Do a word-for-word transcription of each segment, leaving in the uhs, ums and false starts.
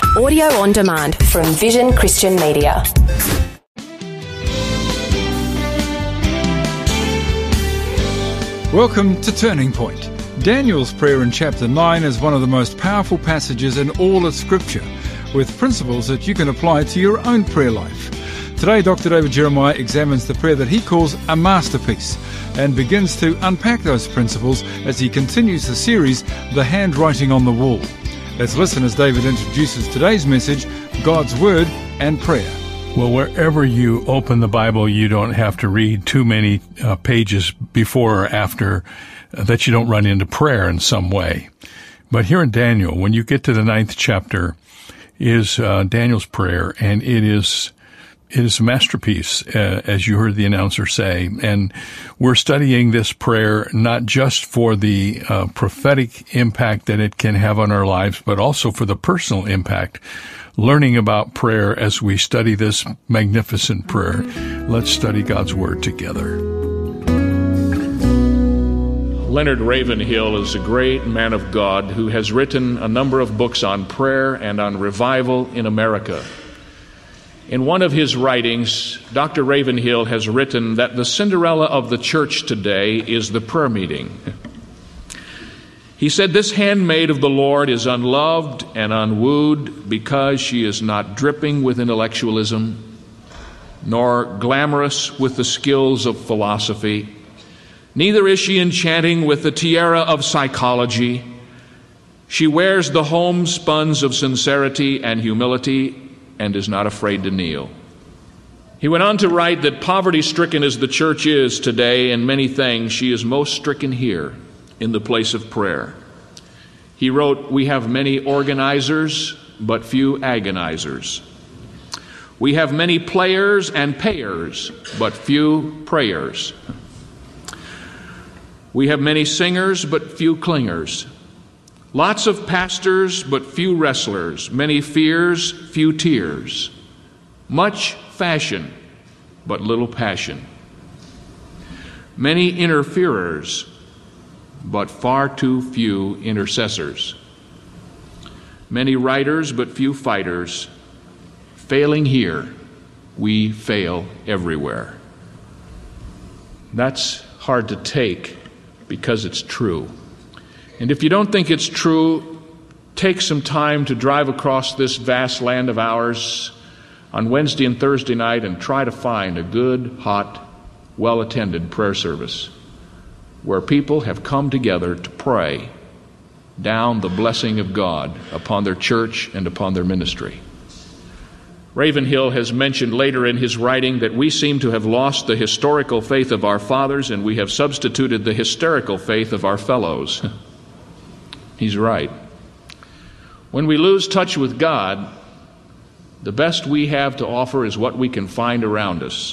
Audio on demand from Vision Christian Media. Welcome to Turning Point. Daniel's prayer in chapter nine is one of the most powerful passages in all of Scripture, with principles that you can apply to your own prayer life. Today, Doctor David Jeremiah examines the prayer that he calls a masterpiece and begins to unpack those principles as he continues the series, The Handwriting on the Wall. Let's listen as David introduces today's message, God's Word and Prayer. Well, wherever you open the Bible, you don't have to read too many uh, pages before or after uh, that you don't run into prayer in some way. But here in Daniel, when you get to the ninth chapter, is uh, Daniel's prayer, and it is it is a masterpiece, uh, as you heard the announcer say. And we're studying this prayer not just for the uh, prophetic impact that it can have on our lives, but also for the personal impact. Learning about prayer as we study this magnificent prayer. Let's study God's Word together. Leonard Ravenhill is a great man of God who has written a number of books on prayer and on revival in America. In one of his writings, Doctor Ravenhill has written that the Cinderella of the church today is the prayer meeting. He said, "This handmaid of the Lord is unloved and unwooed because she is not dripping with intellectualism, nor glamorous with the skills of philosophy. Neither is she enchanting with the tiara of psychology. She wears the homespuns of sincerity and humility and is not afraid to kneel." He went on to write that poverty-stricken as the church is today in many things, she is most stricken here in the place of prayer. He wrote, "We have many organizers, but few agonizers. We have many players and payers, but few prayers. We have many singers, but few clingers. Lots of pastors, but few wrestlers. Many fears, few tears. Much fashion, but little passion. Many interferers, but far too few intercessors. Many writers, but few fighters. Failing here, we fail everywhere." That's hard to take because it's true. And if you don't think it's true, take some time to drive across this vast land of ours on Wednesday and Thursday night and try to find a good, hot, well-attended prayer service where people have come together to pray down the blessing of God upon their church and upon their ministry. Ravenhill has mentioned later in his writing that we seem to have lost the historical faith of our fathers and we have substituted the hysterical faith of our fellows. He's right. When we lose touch with God, the best we have to offer is what we can find around us.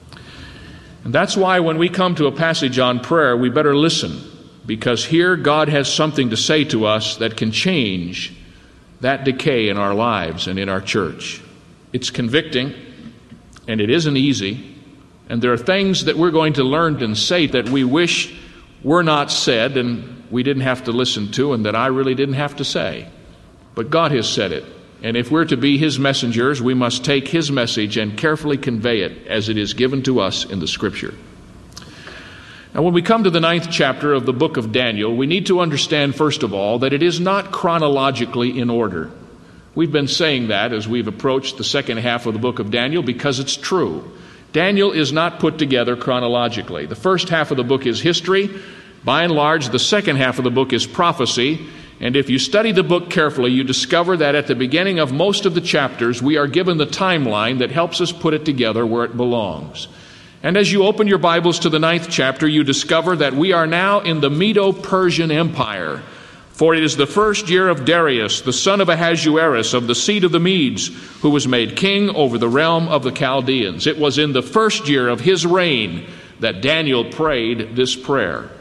And that's why when we come to a passage on prayer, we better listen, because here God has something to say to us that can change that decay in our lives and in our church. It's convicting, and it isn't easy, and there are things that we're going to learn and say that we wish were not said and we didn't have to listen to, and that I really didn't have to say. But God has said it, and if we're to be His messengers, we must take His message and carefully convey it as it is given to us in the Scripture. Now, when we come to the ninth chapter of the book of Daniel, we need to understand, first of all, that it is not chronologically in order. We've been saying that as we've approached the second half of the book of Daniel because it's true. Daniel is not put together chronologically. The first half of the book is history. By and large, the second half of the book is prophecy. And if you study the book carefully, you discover that at the beginning of most of the chapters, we are given the timeline that helps us put it together where it belongs. And as you open your Bibles to the ninth chapter, you discover that we are now in the Medo-Persian Empire. For it is the first year of Darius, the son of Ahasuerus, of the seed of the Medes, who was made king over the realm of the Chaldeans. It was in the first year of his reign that Daniel prayed this prayer.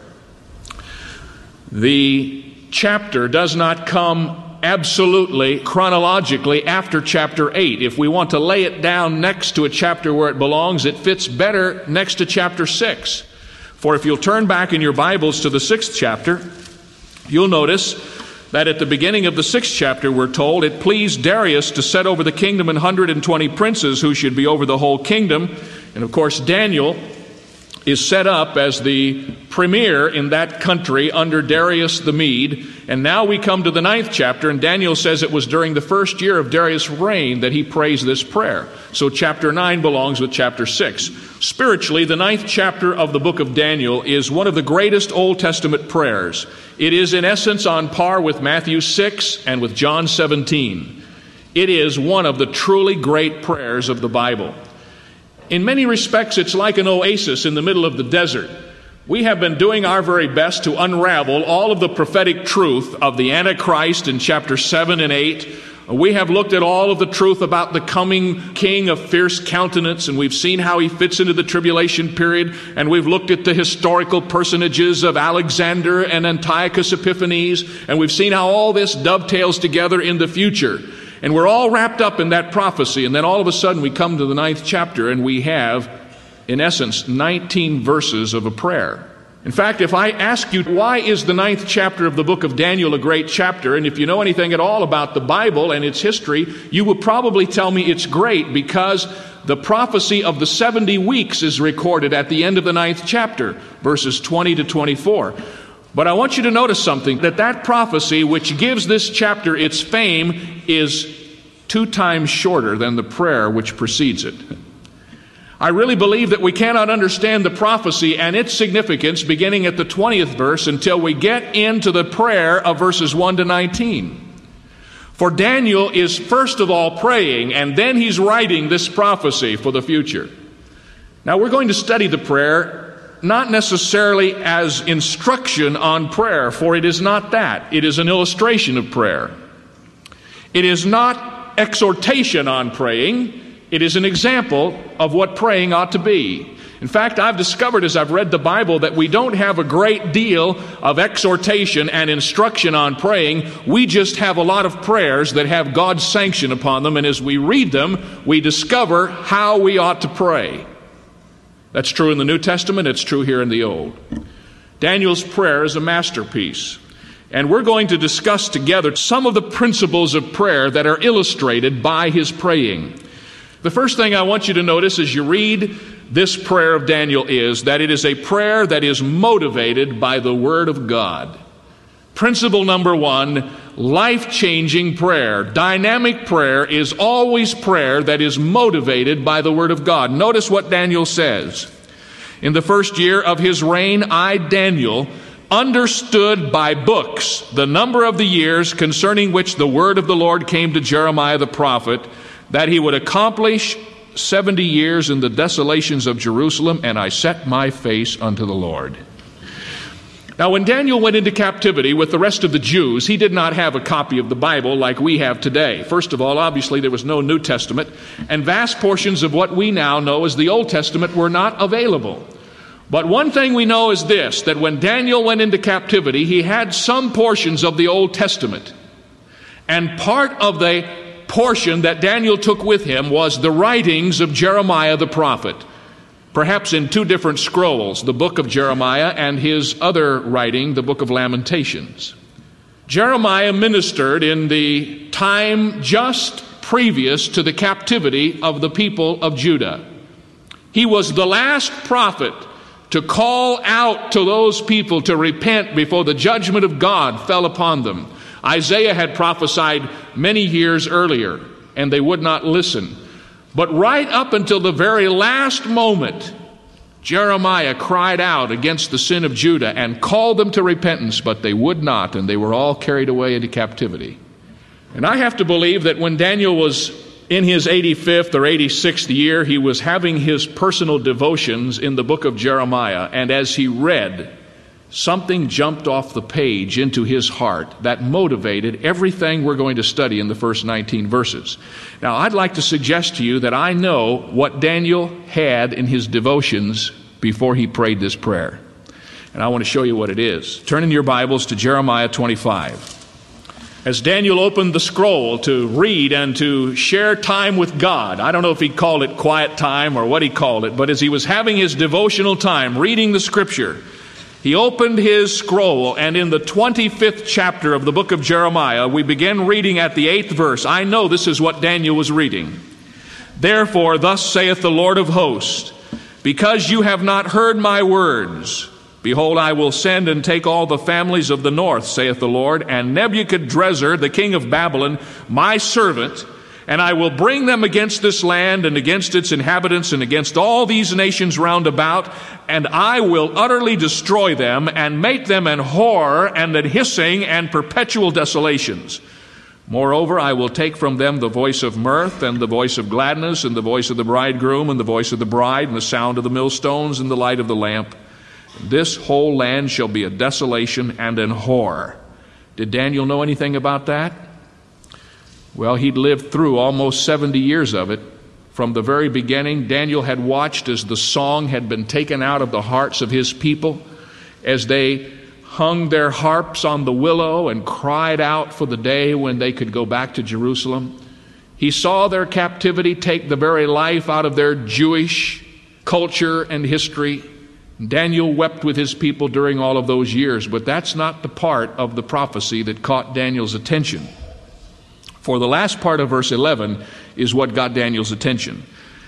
The chapter does not come absolutely chronologically after chapter eight. If we want to lay it down next to a chapter where it belongs, it fits better next to chapter six. For if you'll turn back in your Bibles to the sixth chapter, you'll notice that at the beginning of the sixth chapter, we're told, it pleased Darius to set over the kingdom an hundred and twenty princes who should be over the whole kingdom. And of course, Daniel is set up as the premier in that country under Darius the Mede. And now we come to the ninth chapter, and Daniel says it was during the first year of Darius' reign that he prays this prayer. So chapter nine belongs with chapter six. Spiritually, the ninth chapter of the book of Daniel is one of the greatest Old Testament prayers. It is in essence on par with Matthew six and with John seventeen. It is one of the truly great prayers of the Bible. In many respects, it's like an oasis in the middle of the desert. We have been doing our very best to unravel all of the prophetic truth of the Antichrist in chapter seven and eight. We have looked at all of the truth about the coming king of fierce countenance, and we've seen how he fits into the tribulation period, and we've looked at the historical personages of Alexander and Antiochus Epiphanes, and we've seen how all this dovetails together in the future. And we're all wrapped up in that prophecy, and then all of a sudden we come to the ninth chapter, and we have, in essence, nineteen verses of a prayer. In fact, if I ask you, why is the ninth chapter of the book of Daniel a great chapter? And if you know anything at all about the Bible and its history, you will probably tell me it's great because the prophecy of the seventy weeks is recorded at the end of the ninth chapter, verses twenty to twenty-four. But I want you to notice something, that that prophecy which gives this chapter its fame is two times shorter than the prayer which precedes it. I really believe that we cannot understand the prophecy and its significance beginning at the twentieth verse until we get into the prayer of verses one to nineteen. For Daniel is first of all praying, and then he's writing this prophecy for the future. Now we're going to study the prayer not necessarily as instruction on prayer, for it is not that. It is an illustration of prayer. It is not exhortation on praying. It is an example of what praying ought to be. In fact, I've discovered as I've read the Bible that we don't have a great deal of exhortation and instruction on praying. We just have a lot of prayers that have God's sanction upon them, and as we read them, we discover how we ought to pray. That's true in the New Testament. It's true here in the Old. Daniel's prayer is a masterpiece. And we're going to discuss together some of the principles of prayer that are illustrated by his praying. The first thing I want you to notice as you read this prayer of Daniel is that it is a prayer that is motivated by the Word of God. Principle number one, life-changing prayer. Dynamic prayer is always prayer that is motivated by the Word of God. Notice what Daniel says. In the first year of his reign, I, Daniel, understood by books the number of the years concerning which the word of the Lord came to Jeremiah the prophet, that he would accomplish seventy years in the desolations of Jerusalem, and I set my face unto the Lord. Now, when Daniel went into captivity with the rest of the Jews, he did not have a copy of the Bible like we have today. First of all, obviously, there was no New Testament, and vast portions of what we now know as the Old Testament were not available. But one thing we know is this, that when Daniel went into captivity, he had some portions of the Old Testament. And part of the portion that Daniel took with him was the writings of Jeremiah the prophet. Perhaps in two different scrolls, the book of Jeremiah and his other writing, the book of Lamentations. Jeremiah ministered in the time just previous to the captivity of the people of Judah. He was the last prophet to call out to those people to repent before the judgment of God fell upon them. Isaiah had prophesied many years earlier, and they would not listen. But right up until the very last moment, Jeremiah cried out against the sin of Judah and called them to repentance, but they would not, and they were all carried away into captivity. And I have to believe that when Daniel was in his eighty-fifth or eighty-sixth year, he was having his personal devotions in the book of Jeremiah, and as he read, something jumped off the page into his heart that motivated everything we're going to study in the first nineteen verses. Now, I'd like to suggest to you that I know what Daniel had in his devotions before he prayed this prayer. And I want to show you what it is. Turn in your Bibles to Jeremiah twenty-five. As Daniel opened the scroll to read and to share time with God, I don't know if he called it quiet time or what he called it, but as he was having his devotional time reading the Scripture, he He opened his scroll, and in the twenty-fifth chapter of the book of Jeremiah, we begin reading at the eighth verse. I know this is what Daniel was reading. Therefore, thus saith the Lord of hosts, because you have not heard my words, behold, I will send and take all the families of the north, saith the Lord, and Nebuchadrezzar, the king of Babylon, my servant, and I will bring them against this land and against its inhabitants and against all these nations round about, and I will utterly destroy them and make them an horror and an hissing and perpetual desolations. Moreover, I will take from them the voice of mirth and the voice of gladness and the voice of the bridegroom and the voice of the bride and the sound of the millstones and the light of the lamp. This whole land shall be a desolation and an horror. Did Daniel know anything about that? Well, he'd lived through almost seventy years of it. From the very beginning, Daniel had watched as the song had been taken out of the hearts of his people, as they hung their harps on the willow and cried out for the day when they could go back to Jerusalem. He saw their captivity take the very life out of their Jewish culture and history. Daniel wept with his people during all of those years, but that's not the part of the prophecy that caught Daniel's attention. For the last part of verse eleven is what got Daniel's attention.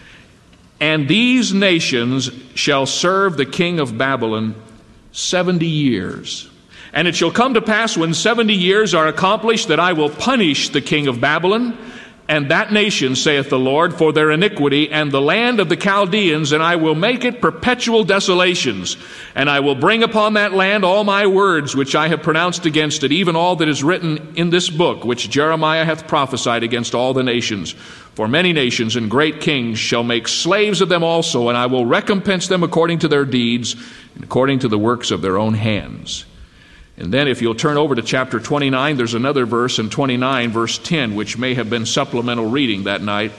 And these nations shall serve the king of Babylon seventy years. And it shall come to pass when seventy years are accomplished that I will punish the king of Babylon and that nation, saith the Lord, for their iniquity, and the land of the Chaldeans, and I will make it perpetual desolations. And I will bring upon that land all my words which I have pronounced against it, even all that is written in this book, which Jeremiah hath prophesied against all the nations. For many nations and great kings shall make slaves of them also, and I will recompense them according to their deeds, and according to the works of their own hands. And then if you'll turn over to chapter twenty-nine, there's another verse in twenty-nine, verse ten, which may have been supplemental reading that night.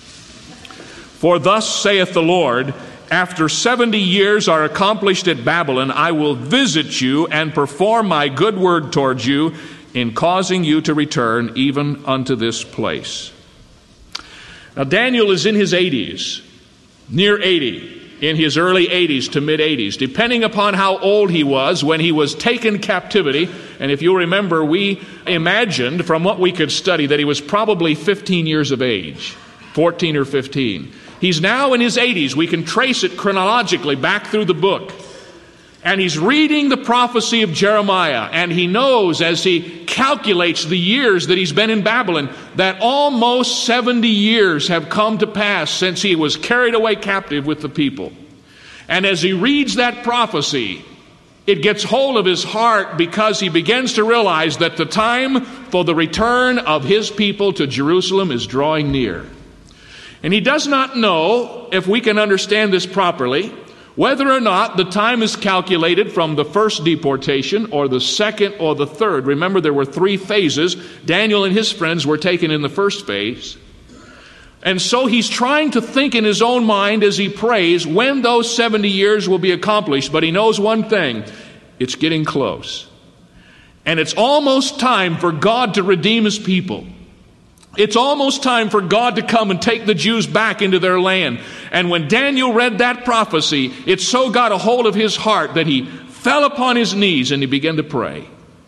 For thus saith the Lord, after seventy years are accomplished at Babylon, I will visit you and perform my good word towards you in causing you to return even unto this place. Now Daniel is in his eighties, near eighty. In his early eighties to mid-eighties, depending upon how old he was when he was taken captivity. And if you remember, we imagined from what we could study that he was probably fifteen years of age, fourteen or fifteen. He's now in his eighties. We can trace it chronologically back through the book. And he's reading the prophecy of Jeremiah, and he knows as he calculates the years that he's been in Babylon that almost seventy years have come to pass since he was carried away captive with the people. And as he reads that prophecy, it gets hold of his heart because he begins to realize that the time for the return of his people to Jerusalem is drawing near. And he does not know, if we can understand this properly, whether or not the time is calculated from the first deportation or the second or the third. Remember, there were three phases. Daniel and his friends were taken in the first phase. And so he's trying to think in his own mind as he prays when those seventy years will be accomplished. But he knows one thing: it's getting close. And it's almost time for God to redeem his people. It's almost time for God to come and take the Jews back into their land. And when Daniel read that prophecy, it so got a hold of his heart that he fell upon his knees and he began to pray.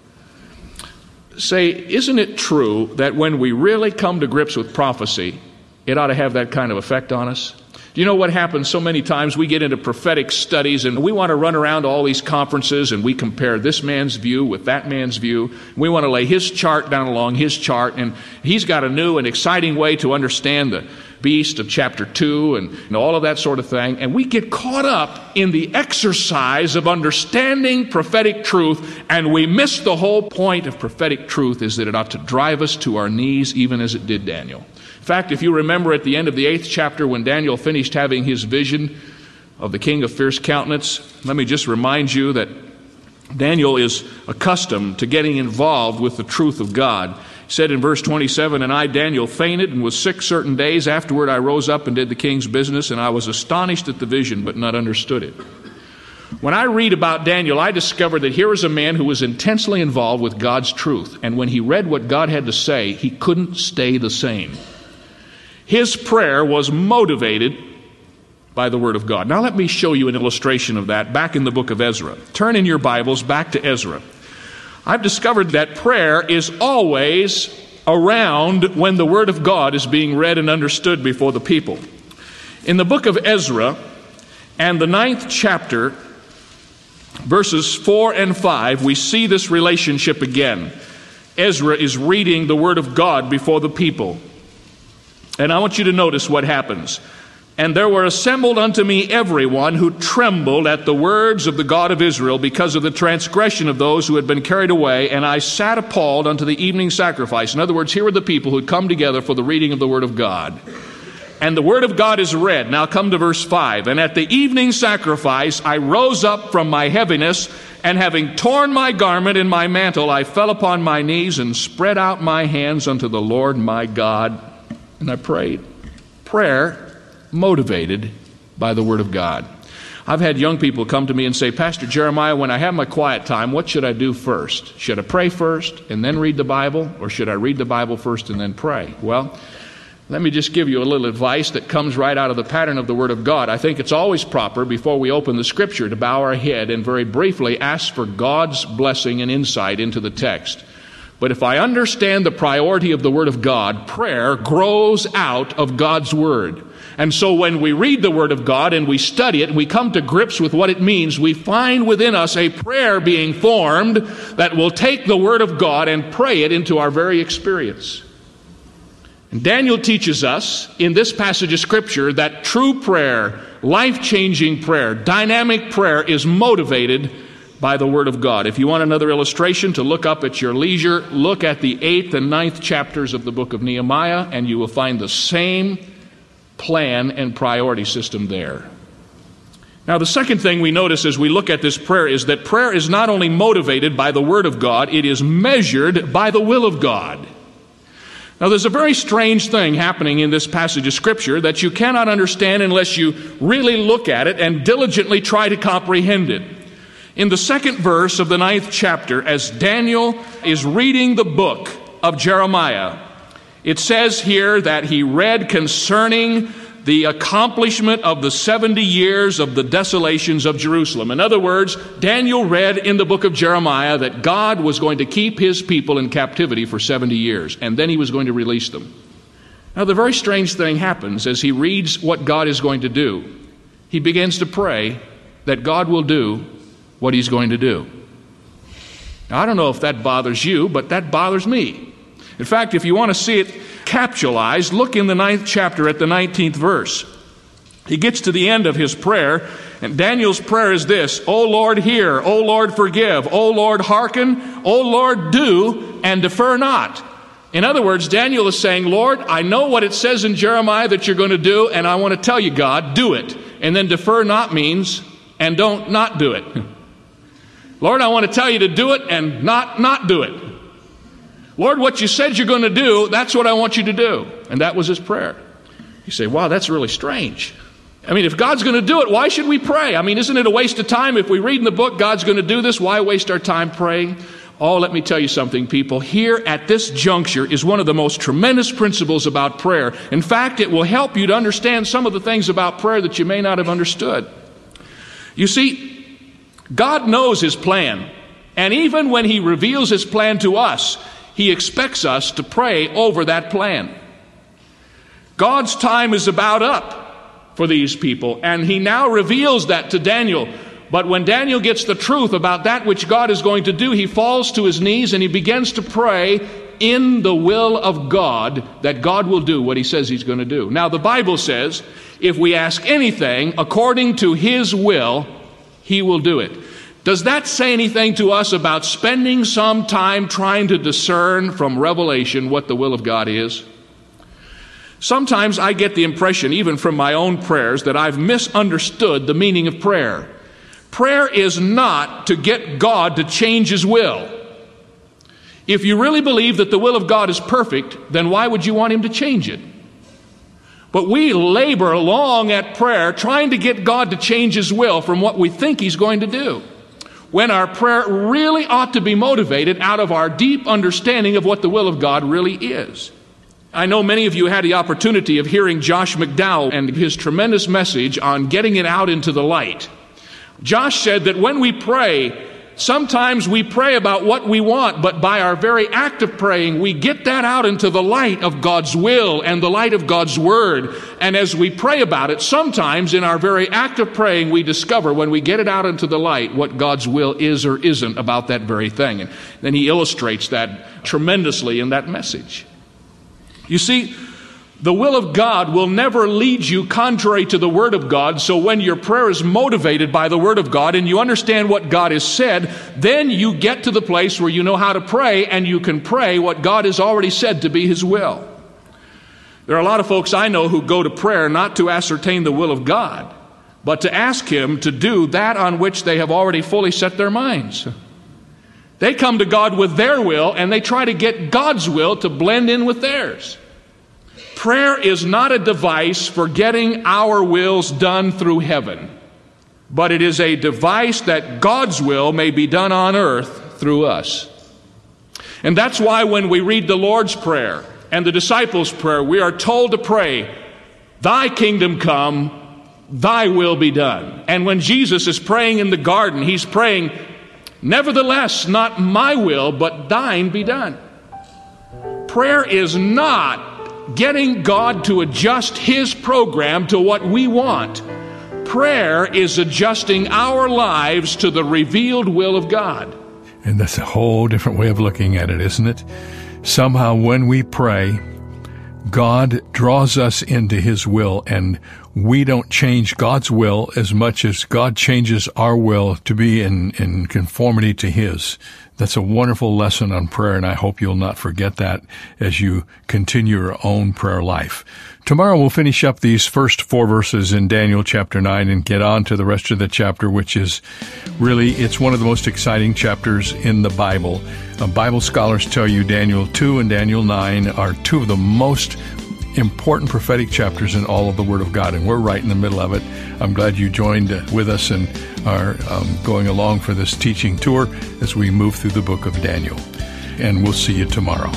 Say, isn't it true that when we really come to grips with prophecy, it ought to have that kind of effect on us? Do you know what happens so many times? We get into prophetic studies and we want to run around to all these conferences and we compare this man's view with that man's view. We want to lay his chart down along his chart, and he's got a new and exciting way to understand the beast of chapter two and, and all of that sort of thing. And we get caught up in the exercise of understanding prophetic truth, and we miss the whole point of prophetic truth is that it ought to drive us to our knees, even as it did Daniel. In fact, if you remember at the end of the eighth chapter when Daniel finished having his vision of the king of fierce countenance, let me just remind you that Daniel is accustomed to getting involved with the truth of God. He said in verse twenty-seven, and I, Daniel, fainted and was sick certain days. Afterward I rose up and did the king's business, and I was astonished at the vision, but not understood it. When I read about Daniel, I discovered that here is a man who was intensely involved with God's truth. And when he read what God had to say, he couldn't stay the same. His prayer was motivated by the Word of God. Now let me show you an illustration of that back in the book of Ezra. Turn in your Bibles back to Ezra. I've discovered that prayer is always around when the Word of God is being read and understood before the people. In the book of Ezra and the ninth chapter, verses four and five, we see this relationship again. Ezra is reading the Word of God before the people. And I want you to notice what happens. And there were assembled unto me everyone who trembled at the words of the God of Israel because of the transgression of those who had been carried away, and I sat appalled unto the evening sacrifice. In other words, here were the people who had come together for the reading of the Word of God. And the Word of God is read. Now come to verse five. And at the evening sacrifice I rose up from my heaviness, and having torn my garment and my mantle, I fell upon my knees and spread out my hands unto the Lord my God, and I prayed. Prayer motivated by the Word of God. I've had young people come to me and say, Pastor Jeremiah, when I have my quiet time, what should I do first? Should I pray first and then read the Bible, or should I read the Bible first and then pray? Well, let me just give you a little advice that comes right out of the pattern of the Word of God. I think it's always proper, before we open the Scripture, to bow our head and very briefly ask for God's blessing and insight into the text. But if I understand the priority of the Word of God, prayer grows out of God's Word. And so when we read the Word of God and we study it and we come to grips with what it means, we find within us a prayer being formed that will take the Word of God and pray it into our very experience. And Daniel teaches us in this passage of Scripture that true prayer, life-changing prayer, dynamic prayer is motivated by the Word of God. If you want another illustration to look up at your leisure, look at the eighth and ninth chapters of the book of Nehemiah, and you will find the same plan and priority system there. Now, the second thing we notice as we look at this prayer is that prayer is not only motivated by the Word of God, it is measured by the will of God. Now, there's a very strange thing happening in this passage of Scripture that you cannot understand unless you really look at it and diligently try to comprehend it. In the second verse of the ninth chapter, as Daniel is reading the book of Jeremiah, it says here that he read concerning the accomplishment of the seventy years of the desolations of Jerusalem. In other words, Daniel read in the book of Jeremiah that God was going to keep his people in captivity for seventy years, and then he was going to release them. Now, the very strange thing happens as he reads what God is going to do. He begins to pray that God will do what he's going to do. Now, I don't know if that bothers you, but that bothers me. In fact, if you want to see it capsulized, look in the ninth chapter at the nineteenth verse. He gets to the end of his prayer, and Daniel's prayer is this: O Lord, hear. O Lord, forgive. O Lord, hearken. O Lord, do, and defer not. In other words, Daniel is saying, Lord, I know what it says in Jeremiah that you're going to do, and I want to tell you, God, do it. And then defer not means, and don't not do it. Lord, I want to tell you to do it and not not do it. Lord, what you said you're going to do, that's what I want you to do. And that was his prayer. You say, wow, that's really strange. I mean, if God's going to do it, why should we pray? I mean, isn't it a waste of time? If we read in the book, God's going to do this, why waste our time praying? Oh, let me tell you something, people. Here at this juncture is one of the most tremendous principles about prayer. In fact, it will help you to understand some of the things about prayer that you may not have understood. You see, God knows his plan. And even when he reveals his plan to us, he expects us to pray over that plan. God's time is about up for these people, and he now reveals that to Daniel. But when Daniel gets the truth about that which God is going to do, he falls to his knees and he begins to pray in the will of God that God will do what he says he's going to do. Now, the Bible says, if we ask anything according to his will, he will do it. Does that say anything to us about spending some time trying to discern from revelation what the will of God is? Sometimes I get the impression, even from my own prayers, that I've misunderstood the meaning of prayer. Prayer is not to get God to change his will. If you really believe that the will of God is perfect, then why would you want him to change it? But we labor long at prayer trying to get God to change his will from what we think he's going to do, when our prayer really ought to be motivated out of our deep understanding of what the will of God really is. I know many of you had the opportunity of hearing Josh McDowell and his tremendous message on getting it out into the light. Josh said that when we pray, sometimes we pray about what we want, but by our very act of praying, we get that out into the light of God's will and the light of God's word. And as we pray about it, sometimes in our very act of praying, we discover when we get it out into the light what God's will is or isn't about that very thing. And then he illustrates that tremendously in that message. You see, the will of God will never lead you contrary to the Word of God. So when your prayer is motivated by the Word of God and you understand what God has said, then you get to the place where you know how to pray and you can pray what God has already said to be His will. There are a lot of folks I know who go to prayer not to ascertain the will of God, but to ask Him to do that on which they have already fully set their minds. They come to God with their will and they try to get God's will to blend in with theirs. Prayer is not a device for getting our wills done through heaven, but it is a device that God's will may be done on earth through us. And that's why when we read the Lord's Prayer and the disciples' prayer, we are told to pray, "Thy kingdom come, thy will be done." And when Jesus is praying in the garden, he's praying, "Nevertheless, not my will, but thine be done." Prayer is not getting God to adjust His program to what we want. Prayer is adjusting our lives to the revealed will of God. And that's a whole different way of looking at it, isn't it? Somehow when we pray, God draws us into His will, and we don't change God's will as much as God changes our will to be in, in conformity to His. That's a wonderful lesson on prayer, and I hope you'll not forget that as you continue your own prayer life. Tomorrow we'll finish up these first four verses in Daniel chapter nine and get on to the rest of the chapter, which is really, it's one of the most exciting chapters in the Bible. Uh, Bible scholars tell you Daniel two and Daniel nine are two of the most important prophetic chapters in all of the Word of God, and we're right in the middle of it. I'm glad you joined with us and are um, going along for this teaching tour as we move through the book of Daniel. And we'll see you tomorrow.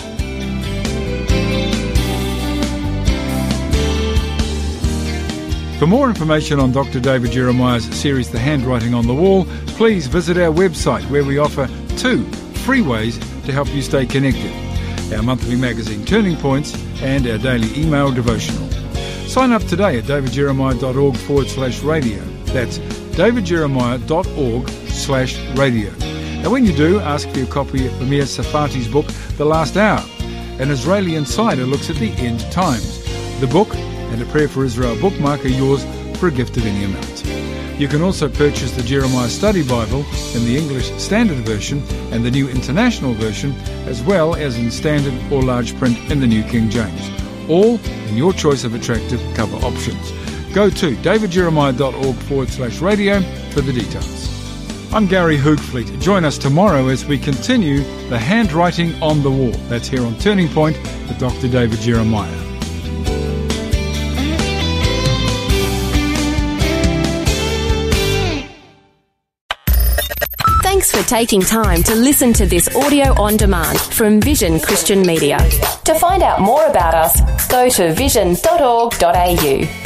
For more information on Doctor David Jeremiah's series, The Handwriting on the Wall, please visit our website where we offer two free ways to help you stay connected: our monthly magazine Turning Points and our daily email devotional. Sign up today at davidjeremiah.org forward slash radio. That's davidjeremiah.org slash radio. Now when you do, ask for your copy of Amir Safati's book, The Last Hour. An Israeli insider looks at the end times. The book and a Prayer for Israel bookmark are yours for a gift of any amount. You can also purchase the Jeremiah Study Bible in the English Standard Version and the New International Version, as well as in standard or large print in the New King James, all in your choice of attractive cover options. Go to davidjeremiah.org forward slash radio for the details. I'm Gary Hoogfleet. Join us tomorrow as we continue The Handwriting on the Wall. That's here on Turning Point with Doctor David Jeremiah. Thanks for taking time to listen to this audio on demand from Vision Christian Media. To find out more about us, go to vision dot org dot a u.